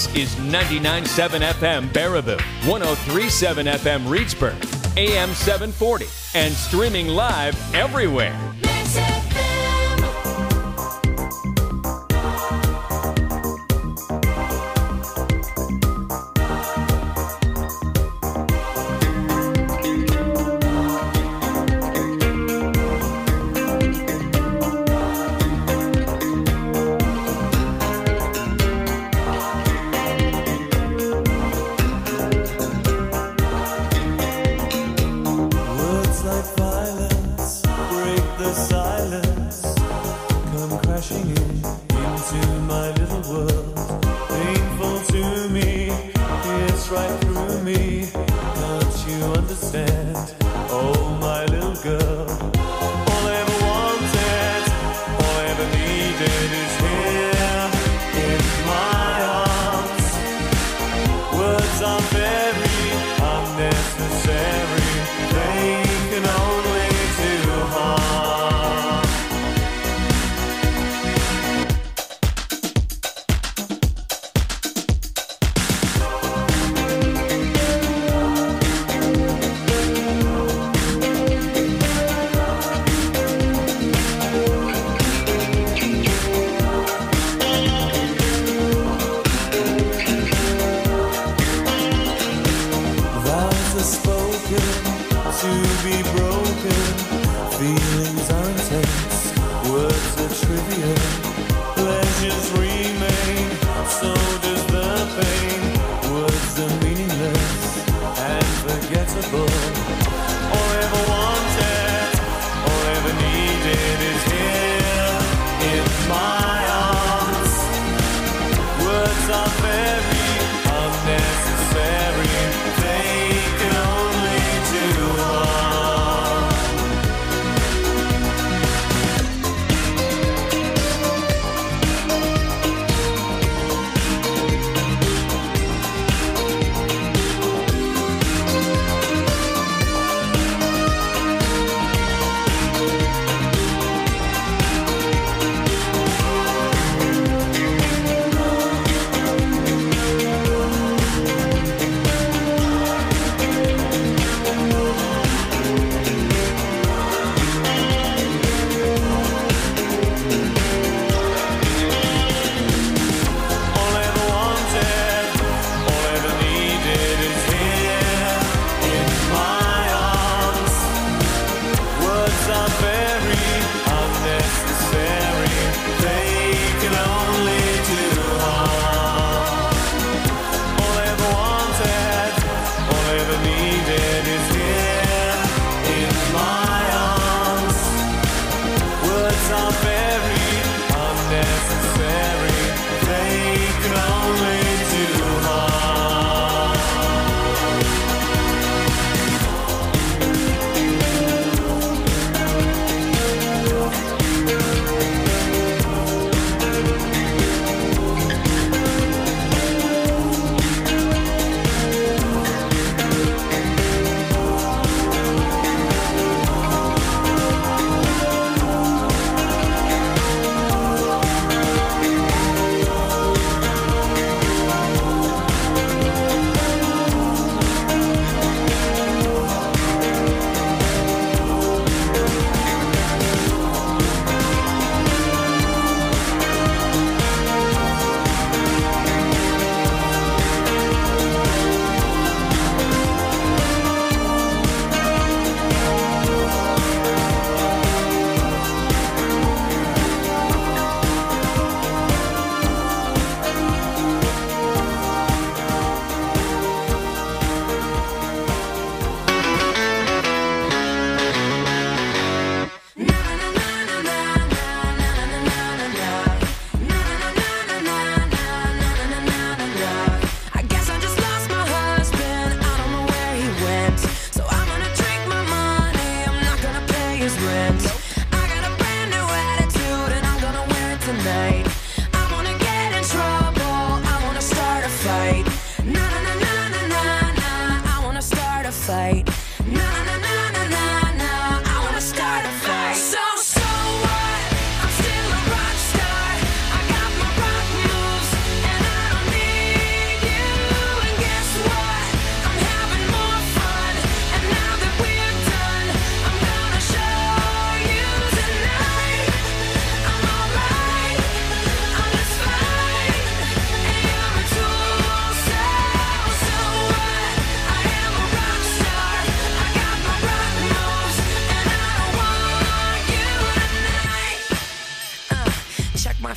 is 99.7 FM Baraboo, 103.7 FM Reedsburg, AM 740, and streaming live everywhere.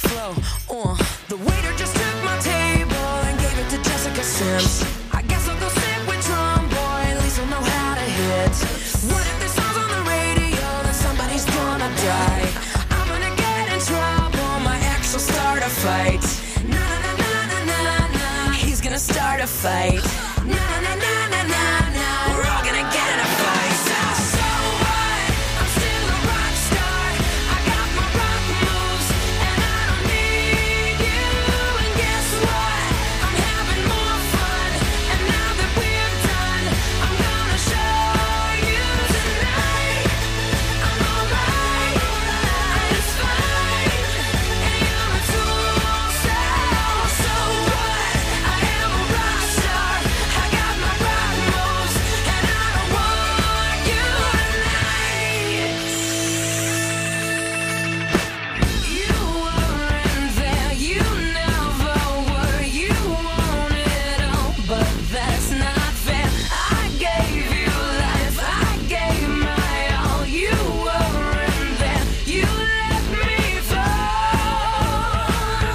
flow. The waiter just took my table and gave it to Jessica Sims. I guess I'll go sit with Tromboy, at least I'll know how to hit. What if this song's on the radio, then somebody's gonna die. I'm gonna get in trouble, my ex will start a fight. Na na na na na na, he's gonna start a fight. Na na na na na na, we're all gonna get in a fight. So what? I'm still a rock star. I got my rock moves, and I don't need you. And guess what? I'm having more fun. And now that we're done, I'm gonna show you tonight. I'm alright, it's fine. And you're a tool, so what? I am a rock star. I got my rock moves, and I don't want you tonight. You weren't there, you never were. You want it all, but that's not fair. I gave you life, I gave my all. You weren't there, you let me fall.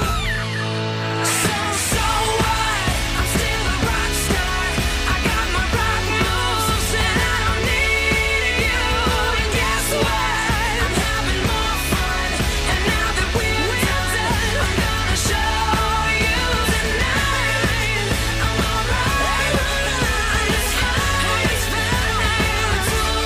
So what? I'm still a rock star. I got my rock moves, and I don't need you. And guess what? I'm having more fun. And now that we're done, I'm gonna show you tonight. I'm alright, it's fine, it's fine.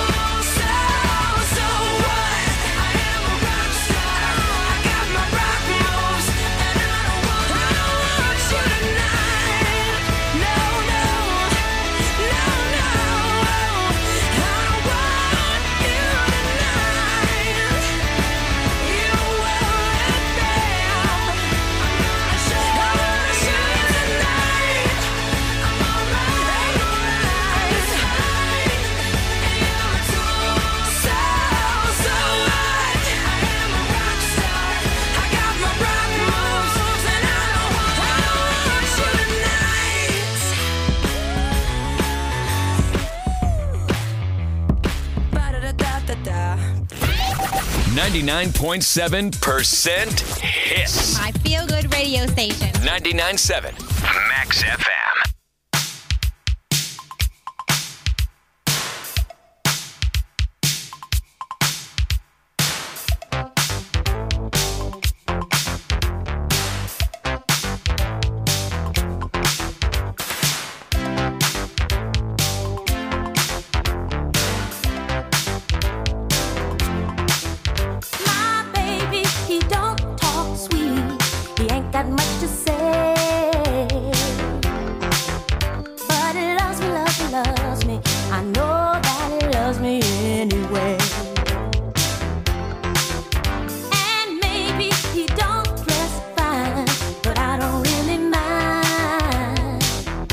So what? I am a rock star. I got my rock moves, and I don't want you tonight. No, no, no, no. I don't want you tonight. You weren't there. I'm gonna show you tonight. I'm alright, it's fine. And you're a tool, so what? I am a rock star. I got my rock moves, and I don't want you tonight. Ba-da-da-da-da-da. 99.7% hits. My feel-good radio station. 99.7 Max FM. My baby, he don't talk sweet. He ain't got much to say. But he loves me, loves me, loves me. I know that he loves me anyway. And maybe he don't dress fine, but I don't really mind.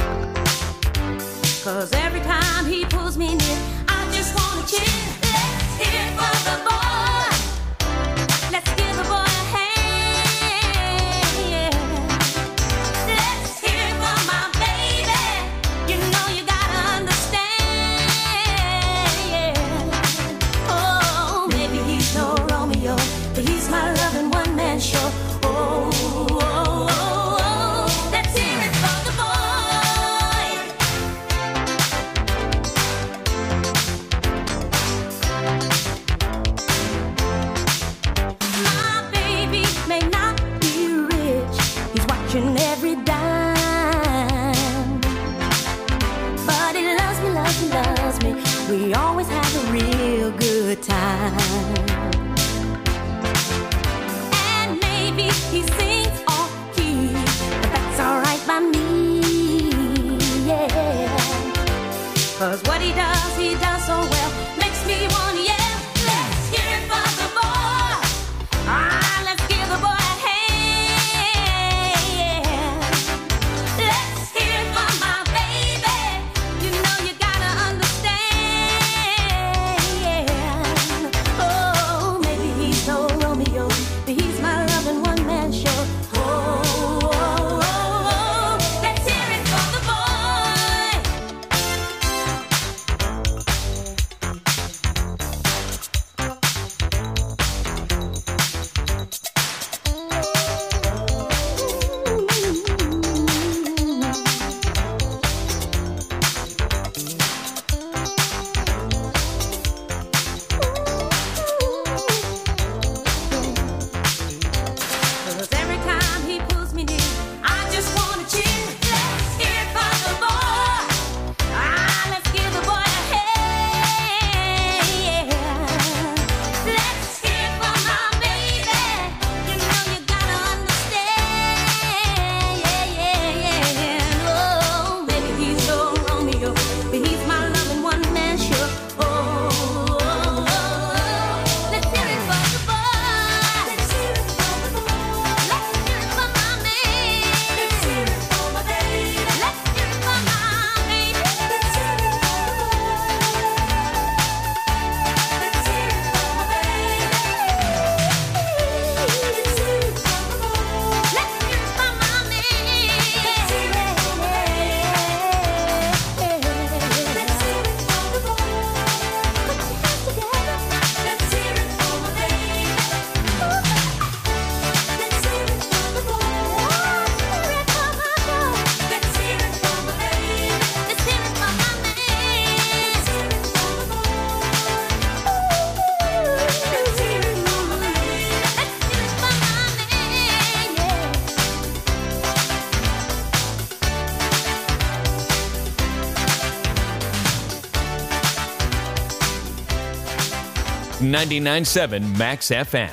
'Cause every time he pulls me near, I just wanna cheer. Let's hear it for the boy. Let's give the boy a hand. Let's hear it for my baby. You know you gotta understand. Oh, maybe he's no Romeo, but he's my loving one-man show. Oh, oh, oh, oh. Let's hear it for the boy. My baby may not be rich, he's watching every dime. But he loves me, loves me, loves me. We always have a real good time. And maybe he sings off key, but that's alright by me, yeah. 'Cause what he does so well, makes me wanna yell. Let's hear it for the boy. Let's give the boy a hand. Let's hear it for my baby. You know you gotta understand. Oh, maybe he's no Romeo, but he's my loving one-man show. Oh, oh, oh, oh. Let's hear it for the boy. 99.7 Max FM.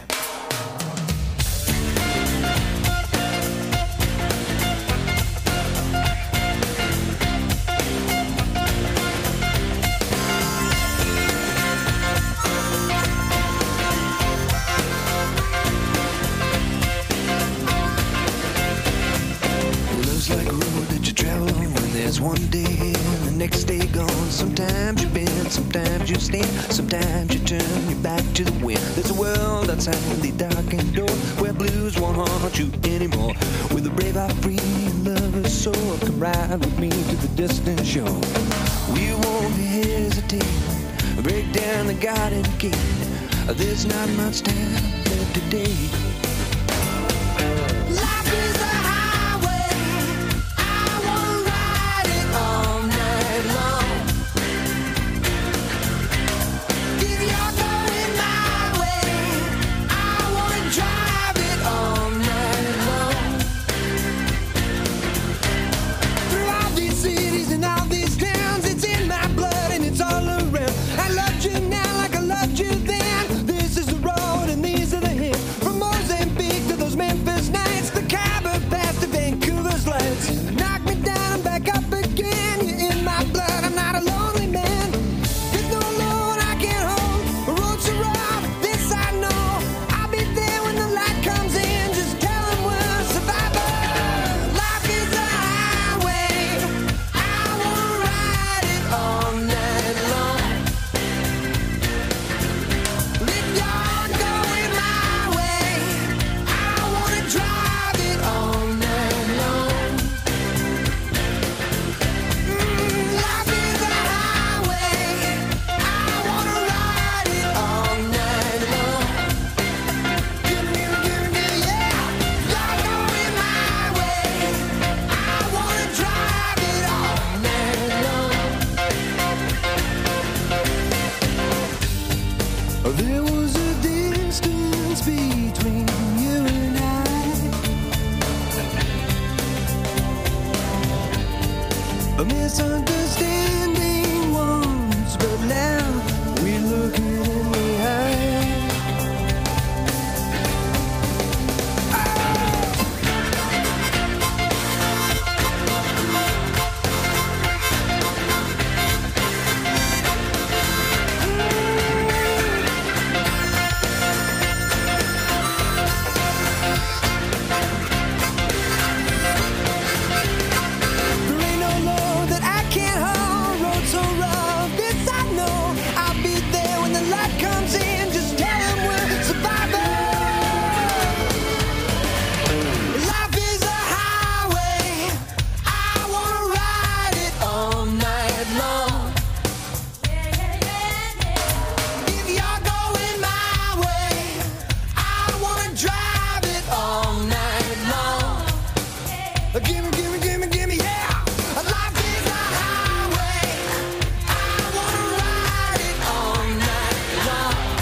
Love's like a road that you travel on. There's one day and the next day gone. Sometimes you bend, sometimes you stand, sometimes you turn your back to the wind. There's a world outside the darkened door where blues won't haunt you anymore. With a brave heart free and lover's soul, come ride with me to the distant shore. We won't hesitate, break down the garden gate. There's not much time left today. Life is a highway, I wanna ride it all night long. If you're going my way, I wanna drive it all night long. Through all these cities and all these towns, it's in my blood and it's all around. I loved you now like I loved you then. This is the road and these are the hills. From Mozambique to those Memphis nights, the Khyber Pass to Vancouver's lights. Knock me down and back up again. You're in my blood, I'm not a lonely man. There's no alone I can't hold. The road's so rough, this I know. I'll be there when the light comes in. Just tell them we're survivors. Life is a highway, I wanna ride it all night long. If you're going my way, I wanna drive it all night long. Life is a highway, I wanna ride it all night long. Give me, yeah. You're going my way, I wanna drive it all night long. There was a distance between you and I, a misunderstanding once, but now we look it in the eye. There ain't no load that I can't hold. Road so rough, this I know. I'll be there when the light comes in. Just tell them we're survivors. Life is a highway, I wanna ride it all night long. If you're going my way, I wanna drive it all night long. Gimme, yeah. Life is a highway, I wanna ride it all night long.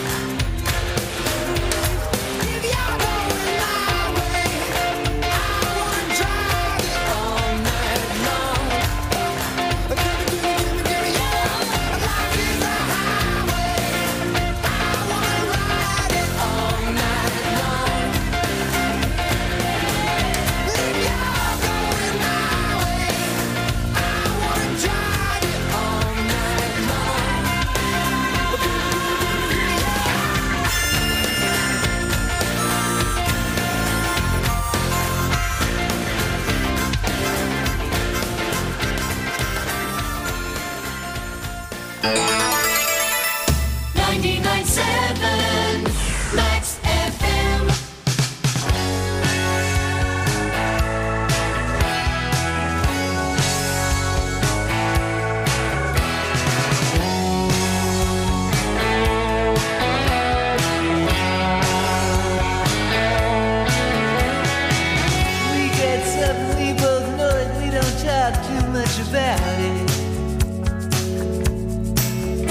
If you're going my way, I wanna drive it all night long. Gimme, yeah. Life is a highway, I wanna ride it all night long. If you're going my way, I wanna drive it all night long. Max FM. We get something we both know and we don't talk too much about it.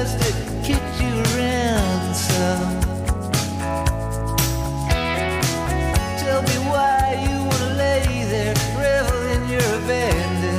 must have kicked you around some. Tell me why you wanna lay there, revel in your abandon.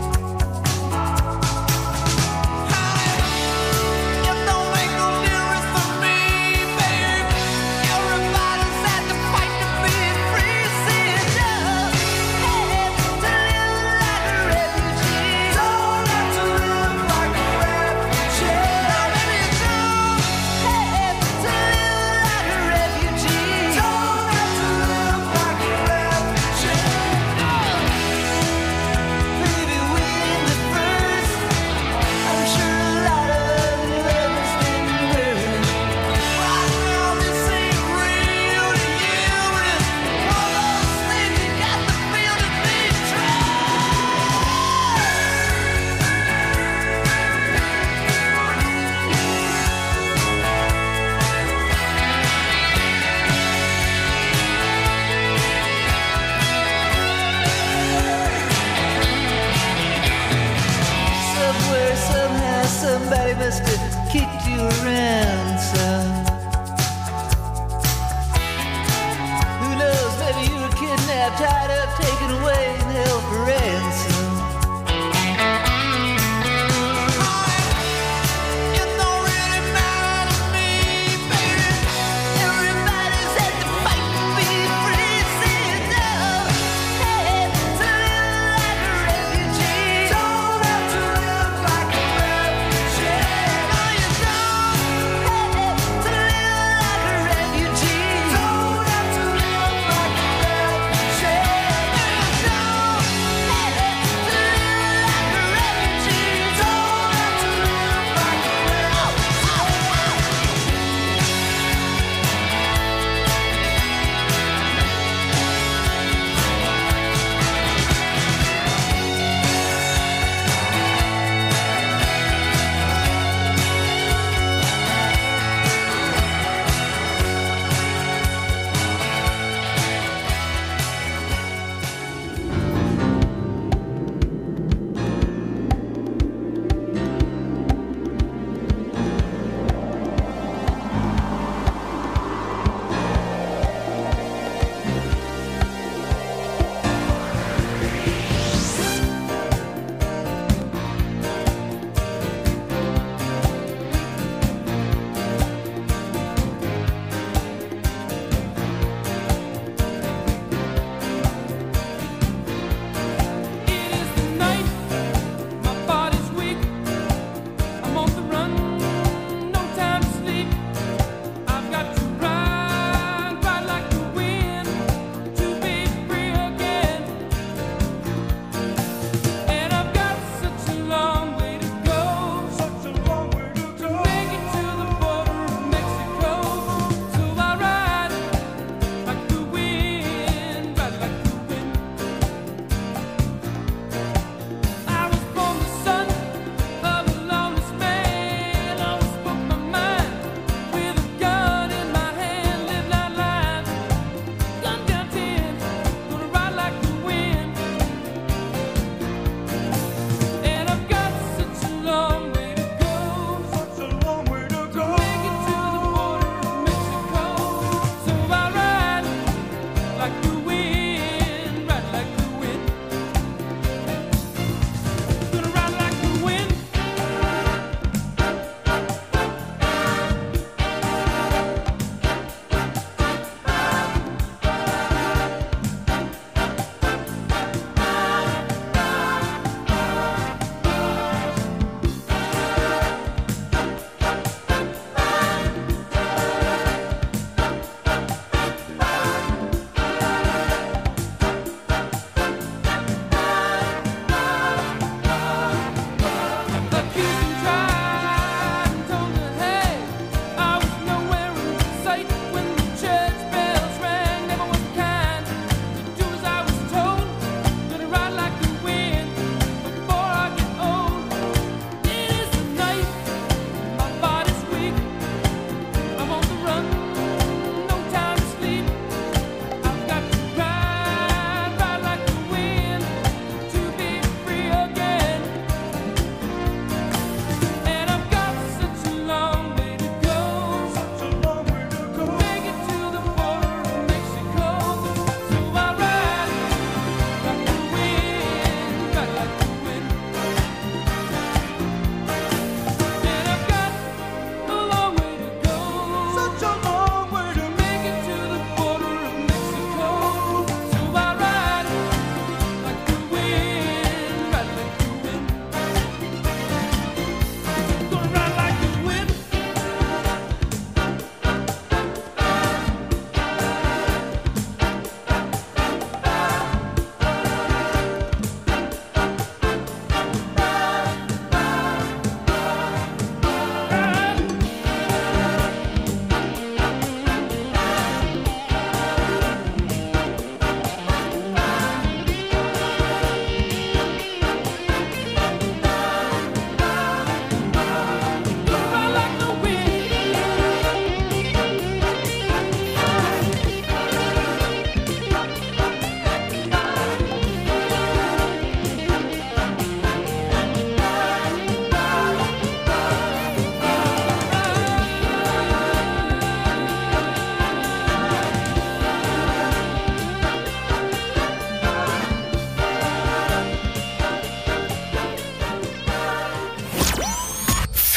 Somebody must have kicked you around some. Who knows, maybe you were kidnapped, tied up, taken away, and held for ransom.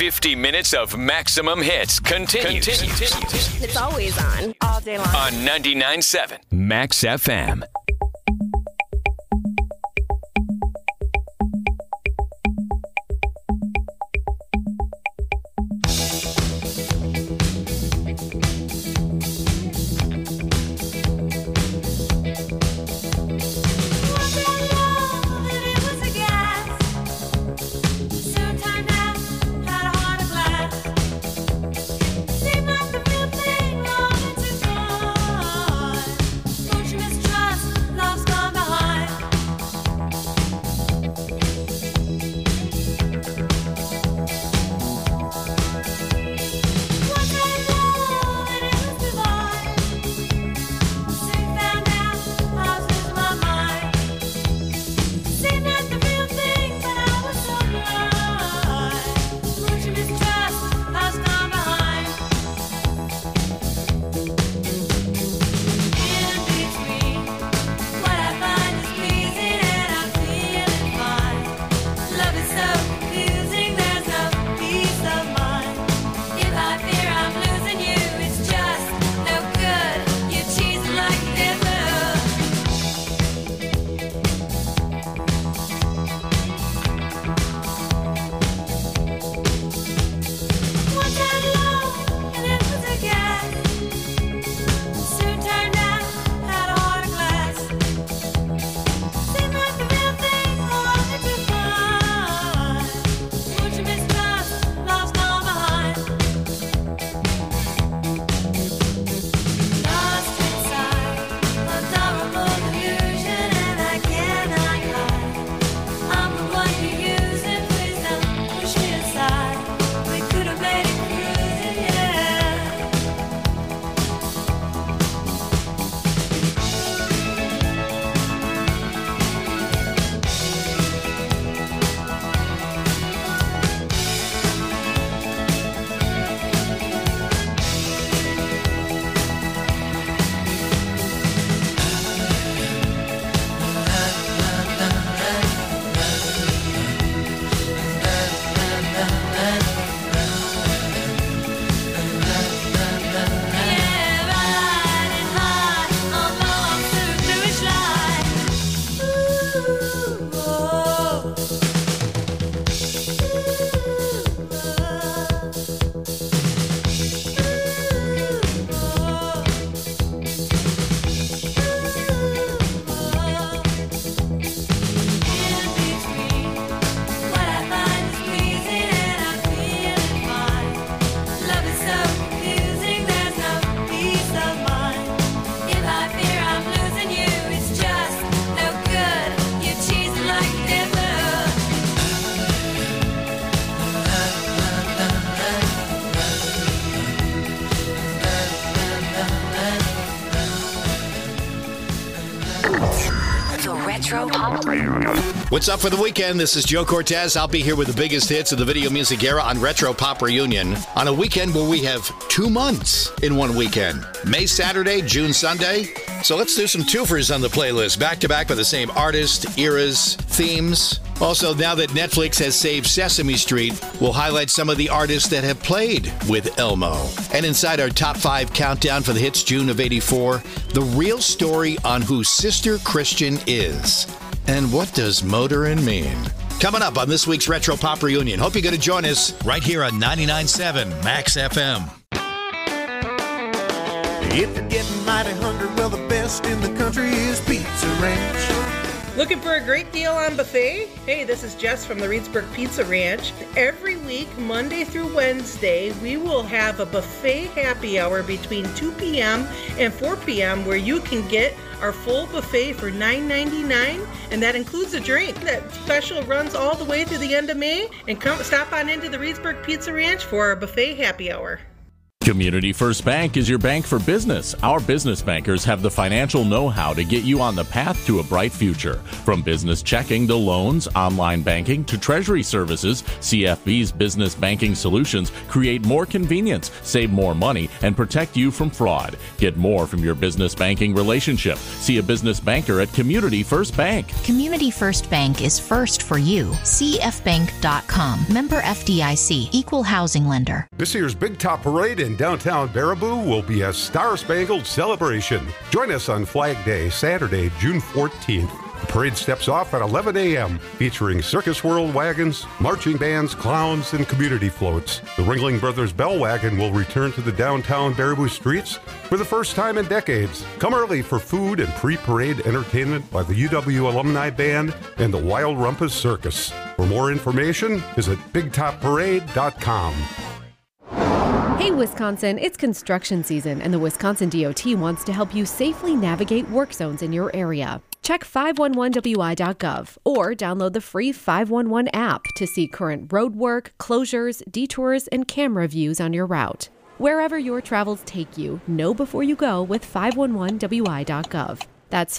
50 minutes of maximum hits continues. It's always on, all day long. On 99.7 Max FM. Retro Pop Reunion. What's up for the weekend? This is Joe Cortez. I'll be here with the biggest hits of the video music era on Retro Pop Reunion on a weekend where we have 2 months in one weekend. May Saturday, June Sunday. So let's do some twofers on the playlist, back-to-back by the same artist, eras, themes. Also, now that Netflix has saved Sesame Street, we'll highlight some of the artists that have played with Elmo. And inside our top 5 countdown for the hits June of '84, the real story on who Sister Christian is. And what does motorin' mean? Coming up on this week's Retro Pop Reunion. Hope you're going to join us right here on 99.7 Max FM. If you're getting mighty hungry, well, the best in the country is Pizza Ranch. Looking for a great deal on buffet? Hey, this is Jess from the Reedsburg Pizza Ranch. Every week, Monday through Wednesday, we will have a buffet happy hour between 2 p.m. and 4 p.m. where you can get our full buffet for $9.99, and that includes a drink. That special runs all the way through the end of May. And come stop on into the Reedsburg Pizza Ranch for our buffet happy hour. Community First Bank is your bank for business. Our business bankers have the financial know-how to get you on the path to a bright future. From business checking to loans, online banking to treasury services, CFB's business banking solutions create more convenience, save more money, and protect you from fraud. Get more from your business banking relationship. See a business banker at Community First Bank. Community First Bank is first for you. CFBank.com. Member FDIC. Equal housing lender. This year's Big Top Parade in downtown Baraboo will be a star-spangled celebration. Join us on Flag Day, Saturday, June 14th. The parade steps off at 11 a.m., featuring Circus World wagons, marching bands, clowns, and community floats. The Ringling Brothers Bell Wagon will return to the downtown Baraboo streets for the first time in decades. Come early for food and pre-parade entertainment by the UW Alumni Band and the Wild Rumpus Circus. For more information, visit BigTopParade.com. Hey Wisconsin, it's construction season and the Wisconsin DOT wants to help you safely navigate work zones in your area. Check 511wi.gov or download the free 511 app to see current road work, closures, detours, and camera views on your route. Wherever your travels take you, know before you go with 511wi.gov. That's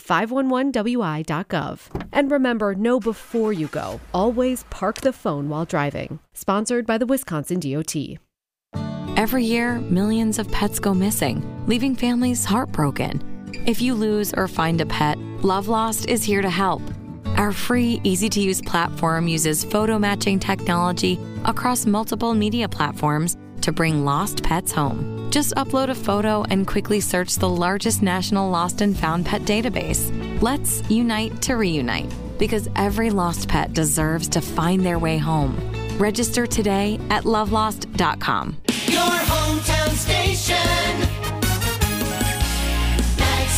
511wi.gov. And remember, know before you go. Always park the phone while driving. Sponsored by the Wisconsin DOT. Every year, millions of pets go missing, leaving families heartbroken. If you lose or find a pet, Love Lost is here to help. Our free, easy-to-use platform uses photo matching technology across multiple media platforms to bring lost pets home. Just upload a photo and quickly search the largest national lost and found pet database. Let's unite to reunite, because every lost pet deserves to find their way home. Register today at lovelost.com. Your hometown station, Max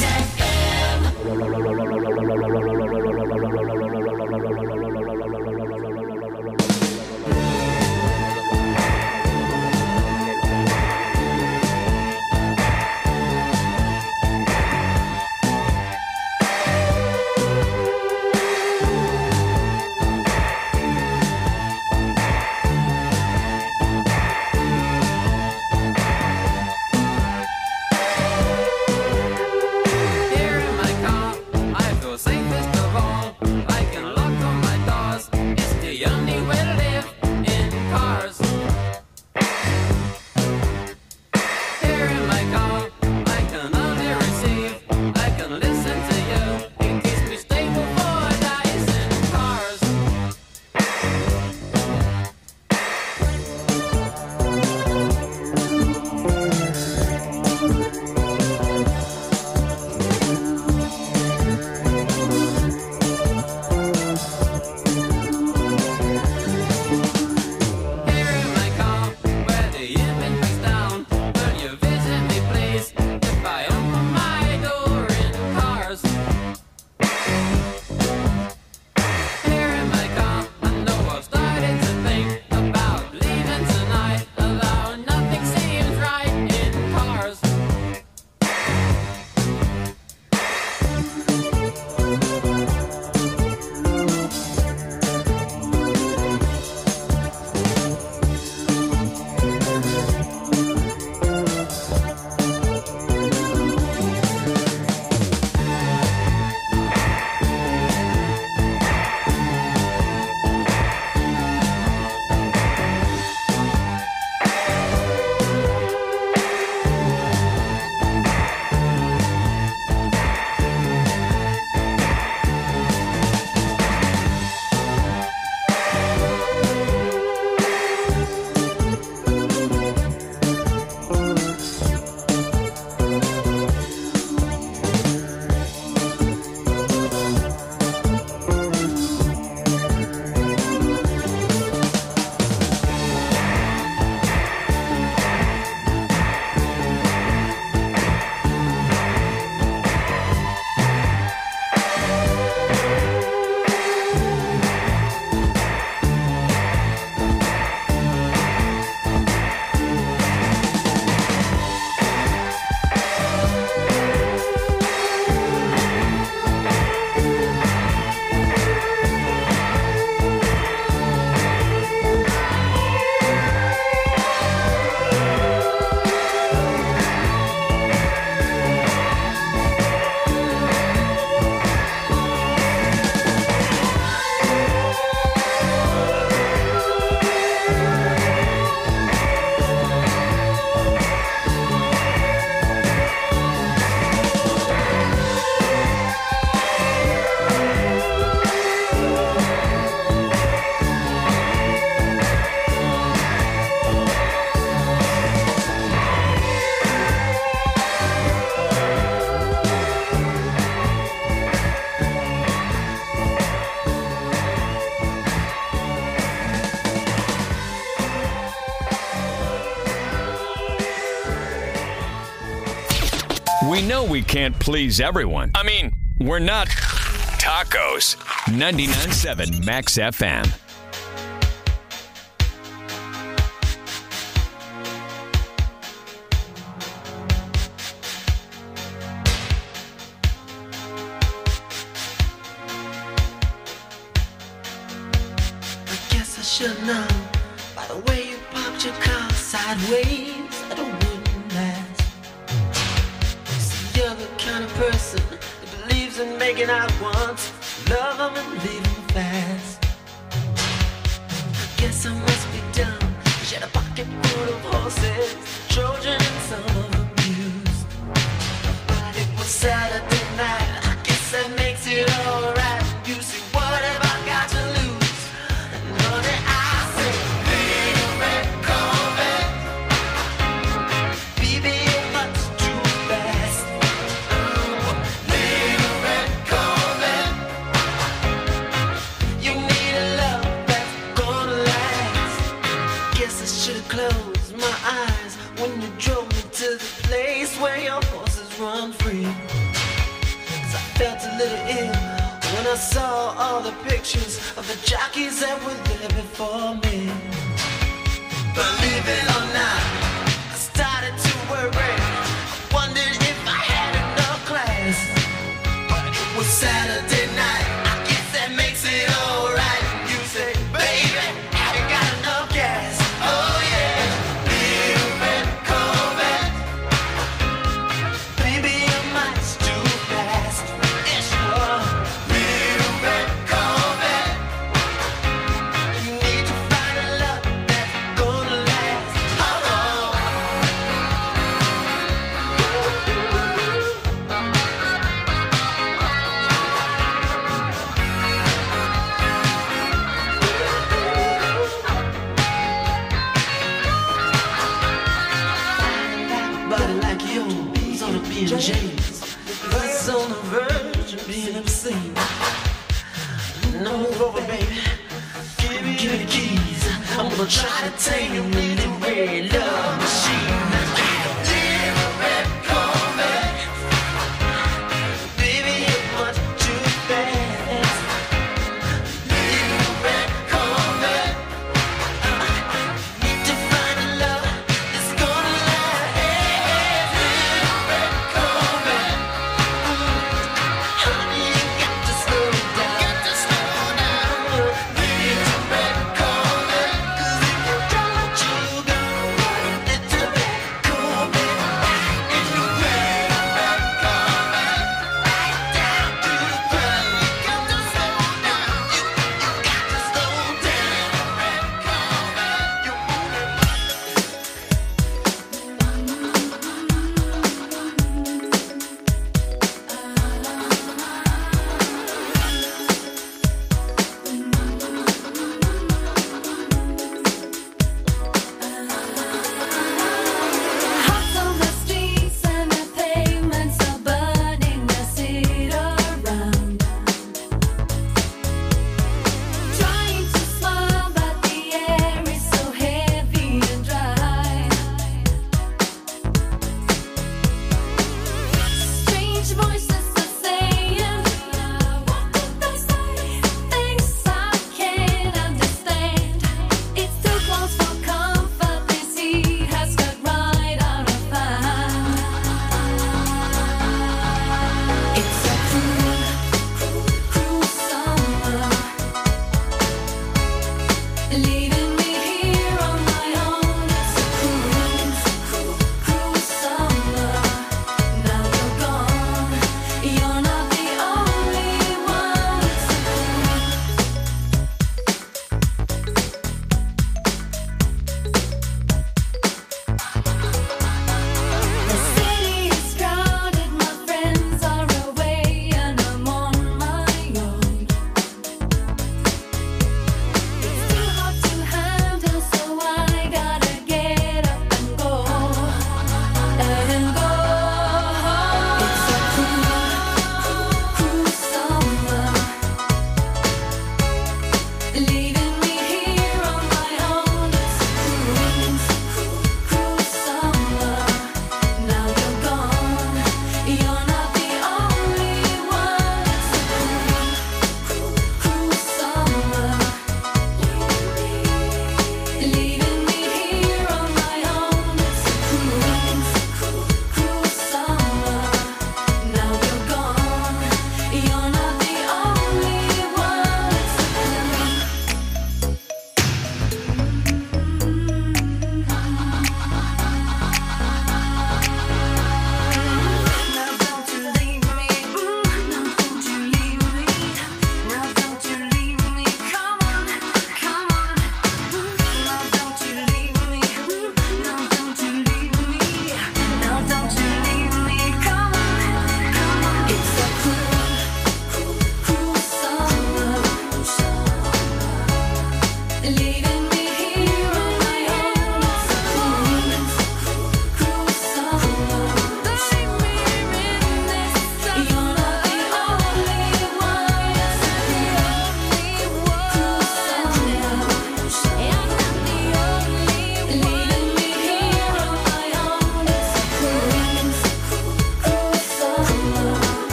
Here in my car, I We know we can't please everyone. I mean, we're not tacos. 99.7 Max FM. Should know by the way you parked your car sideways that it wouldn't last. See, you're the kind of person that believes in making out once, love them and leave them fast. I guess I must be dumb. She had a pocket full of horses, Trojan and some of them used. But it was Saturday night. I guess that makes it alright. You see, what have I got to lose? Where your horses run free. 'Cause I felt a little ill when I saw all the pictures of the jockeys that were there before me. Believe it or not, I started to worry. I wondered if I had enough class. But it was Saturday night. I guess that makes it alright. You say, baby, have you got enough gas? Oh yeah. James, that's on the verge of being obscene. No over, baby. Give me the keys. I'm gonna try to tame you with the red love machine.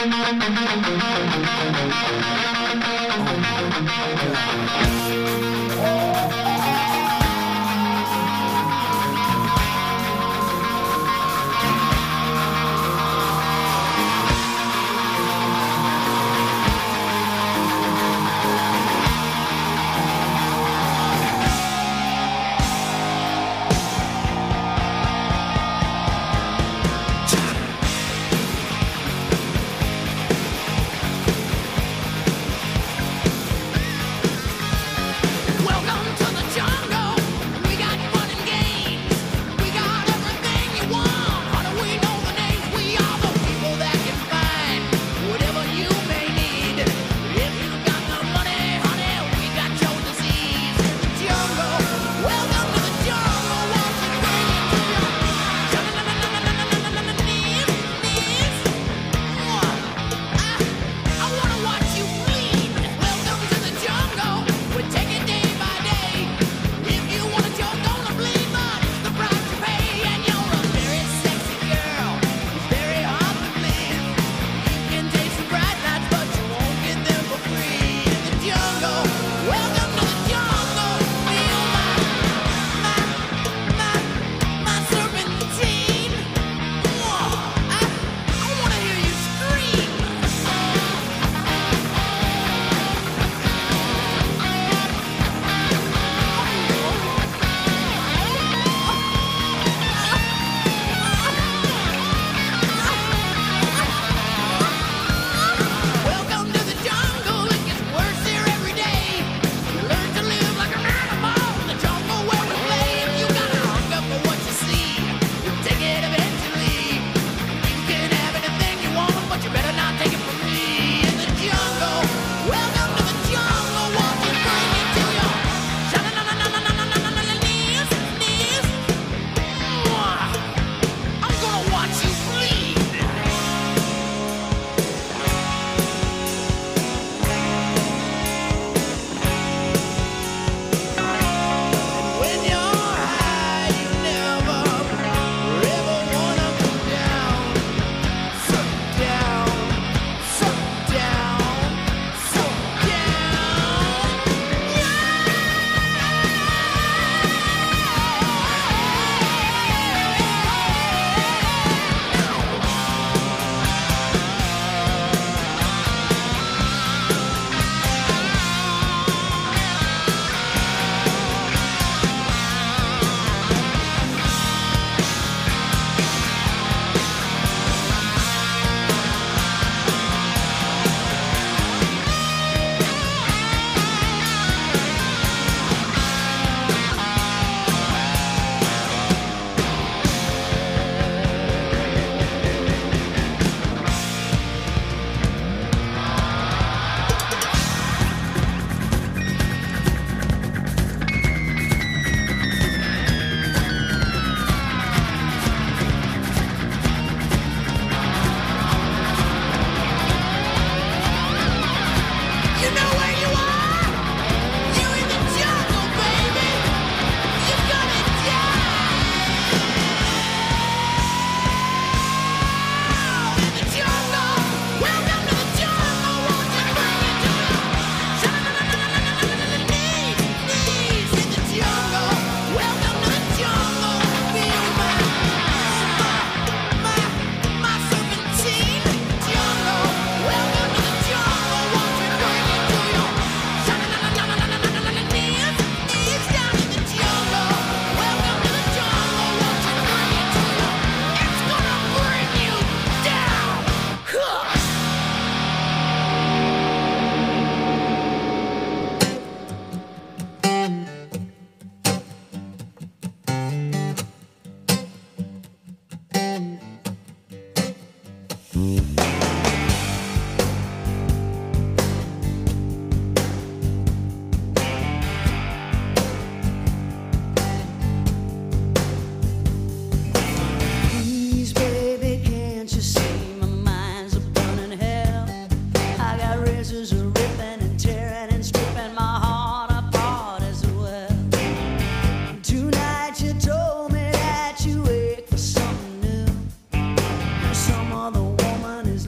Some other woman is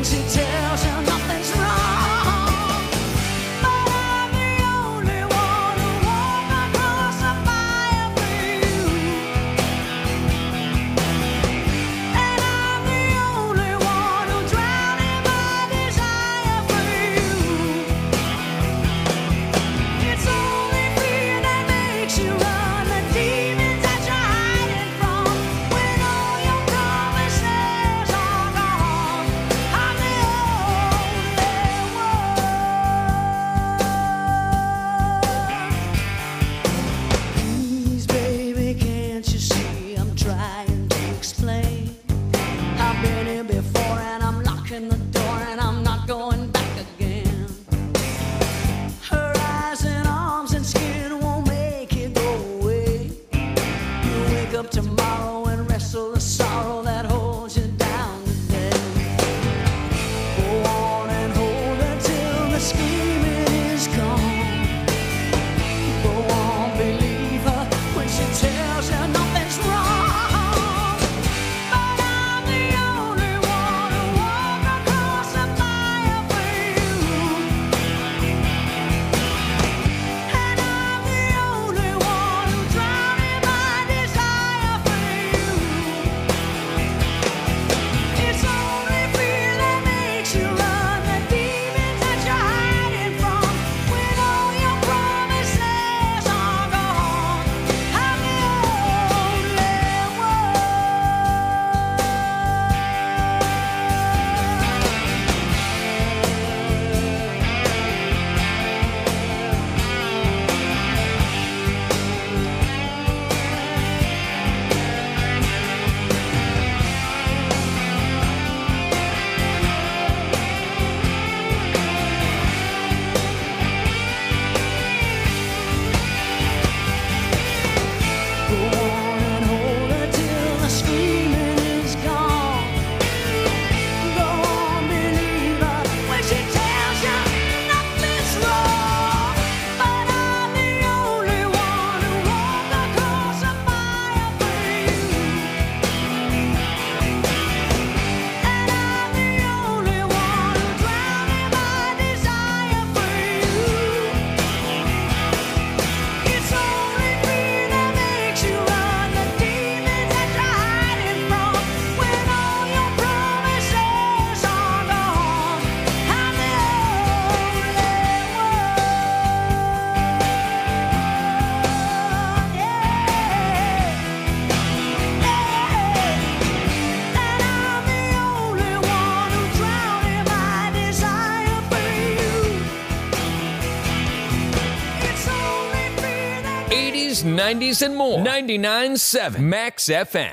she tells you nothing's wrong. But I'm the only one who walk across the fire for you. And I'm the only one who drown in my desire for you. It's only fear that makes you run, the demons that you're hiding from. When all your promises are gone, I'm the only one. Please, baby, can't you see I'm trying to explain? I've been here before and I'm locking the door and I'm not going back again. Her eyes and arms and skin won't make it go away. You wake up tomorrow and wrestle the sorrow that holds you down today. Go on and hold her till the screaming is gone. Go on, believe her when she tells you nothing's wrong. But I'm the only one who walk across the fire for you. And I'm the only one who drown in my desire for you. It's only fear that makes you run, the demons that you're hiding from. When all your promises are gone, I'm the only Go on and hold her till the screaming is gone. Go on, believe her when she tells you nothing's wrong. But I'm the only one who walk across the fire for you. And I'm the only one who drown in my desire for you. It's only fear that makes you run, the demons that you're hiding from. When all your promises are gone, I'm the only one who drown in my desire for you. It's only fear that 80s, 90s, and more. 99.7 Max FM.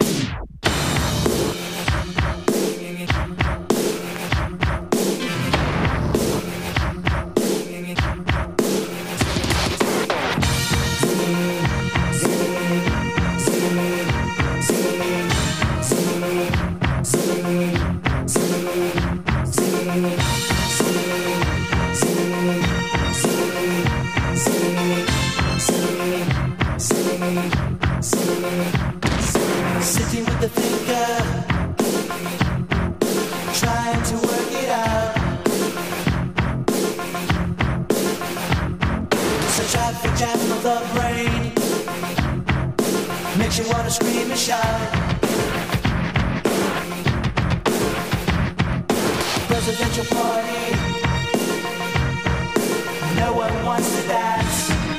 Sitting with the thinker, trying to work it out. It's a traffic jam of the brain, makes you wanna scream and shout. Presidential party, no one wants to dance.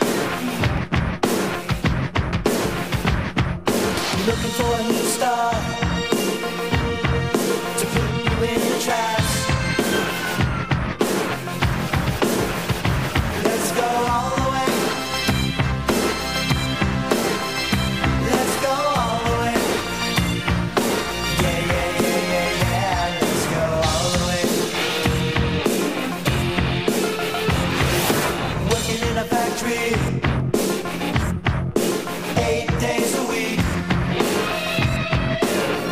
Looking for a new star to put you in the traps. Let's go all the way. Let's go all the way. Yeah, yeah, yeah, yeah, yeah. Let's go all the way. Working in a factory 8 days a week.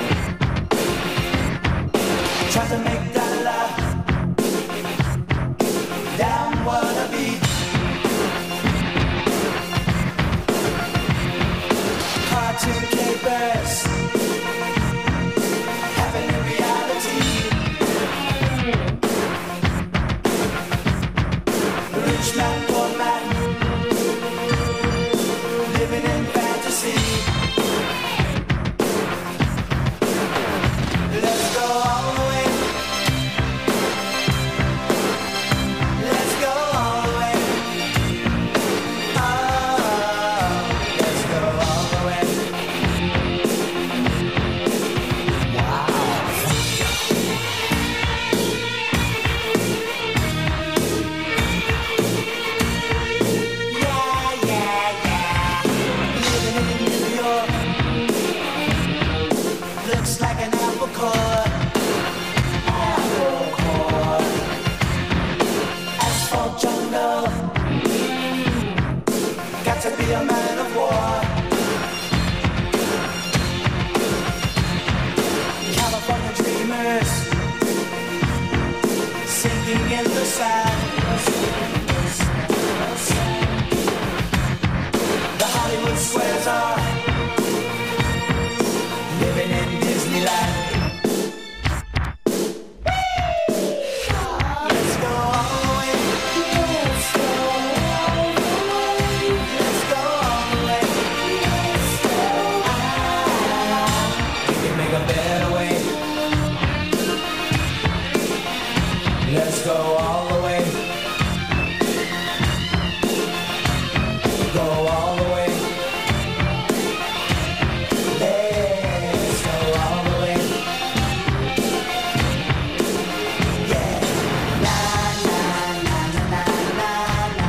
living in the sand. The Hollywood squares are living in Disneyland. Let's go all the way. Let's go all the way. Let's go all the way. We can make a better way. Let's go all the way. Go all the way. Let's go all the way. Yeah. La la la la la la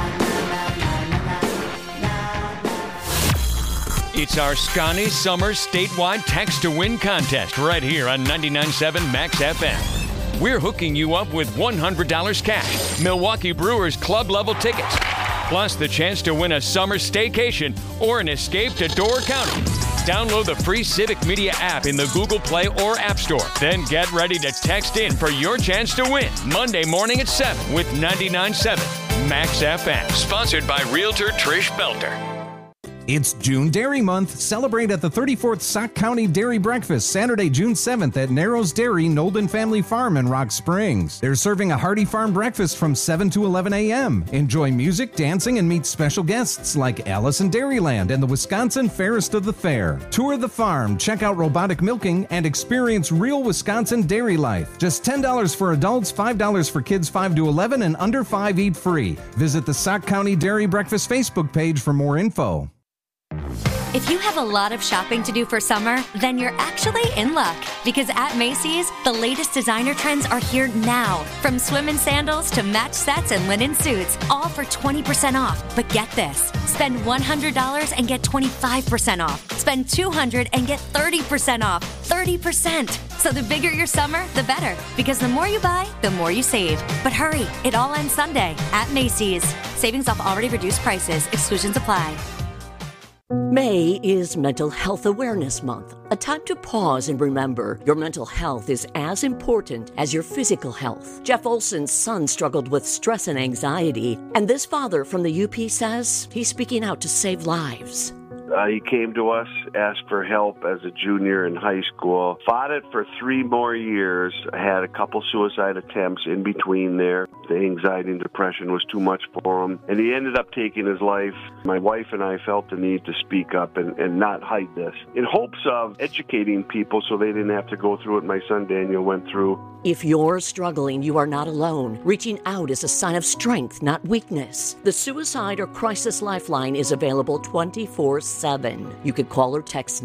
la la. It's our Scotty Summer statewide text to win contest right here on 99.7 Max FM. We're hooking you up with $100 cash, Milwaukee Brewers club level tickets, plus the chance to win a summer staycation or an escape to Door County. Download the free Civic Media app in the Google Play or App Store. Then get ready to text in for your chance to win Monday morning at 7 with 99.7 Max FM. Sponsored by Realtor Trish Belter. It's June Dairy Month. Celebrate at the 34th Sauk County Dairy Breakfast, Saturday, June 7th at Narrows Dairy, Nolden Family Farm in Rock Springs. They're serving a hearty farm breakfast from 7 to 11 a.m. Enjoy music, dancing, and meet special guests like Allison Dairyland and the Wisconsin Fairest of the Fair. Tour the farm, check out robotic milking, and experience real Wisconsin dairy life. Just $10 for adults, $5 for kids 5 to 11, and under 5 eat free. Visit the Sauk County Dairy Breakfast Facebook page for more info. If you have a lot of shopping to do for summer, then you're actually in luck. Because at Macy's, the latest designer trends are here now. From swim and sandals to match sets and linen suits, all for 20% off. But get this, spend $100 and get 25% off. Spend $200 and get 30% off. 30%. So the bigger your summer, the better. Because the more you buy, the more you save. But hurry, it all ends Sunday at Macy's. Savings off already reduced prices. Exclusions apply. May is Mental Health Awareness Month, a time to pause and remember your mental health is as important as your physical health. Jeff Olson's son struggled with stress and anxiety, and this father from the UP says he's speaking out to save lives. He came to us, asked for help as a junior in high school, fought it for 3 more years, had a couple suicide attempts in between there. The anxiety and depression was too much for him, and he ended up taking his life. My wife and I felt the need to speak up and not hide this, in hopes of educating people so they didn't have to go through what my son Daniel went through. If you're struggling, you are not alone. Reaching out is a sign of strength, not weakness. The Suicide or Crisis Lifeline is available 24/7. You could call or text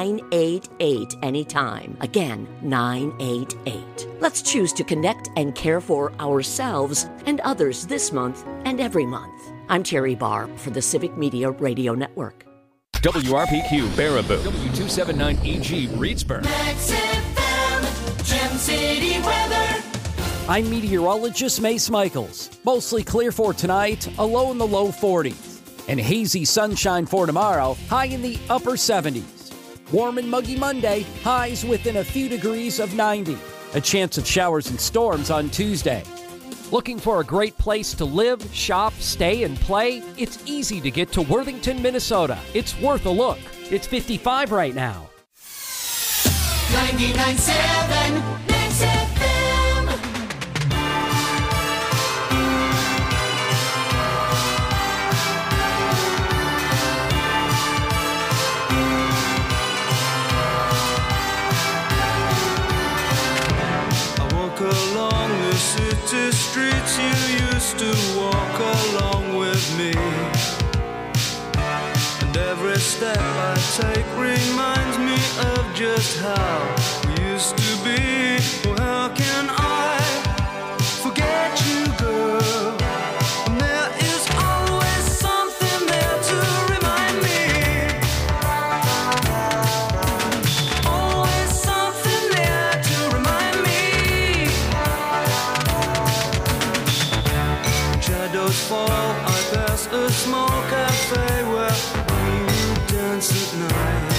988 anytime. Again, 988. Let's choose to connect and care for ourselves and others this month and every month. I'm Terry Barr for the Civic Media Radio Network. WRPQ Baraboo, W279EG Reedsburg. Max FM, Gem City weather. I'm meteorologist Mace Michaels. Mostly clear for tonight, a low in the low 40s. And hazy sunshine for tomorrow, high in the upper 70s. Warm and muggy Monday, highs within a few degrees of 90. A chance of showers and storms on Tuesday. Looking for a great place to live, shop, stay, and play? It's easy to get to Worthington, Minnesota. It's worth a look. It's 55 right now. 99.7 Max FM. Along the city streets you used to walk along with me, and every step I take reminds me of just how we used to be. Well, how can I forget you, girl? And there is always something there to remind me. Always something there to remind me. Shadows fall, I pass a small cafe where we dance at night.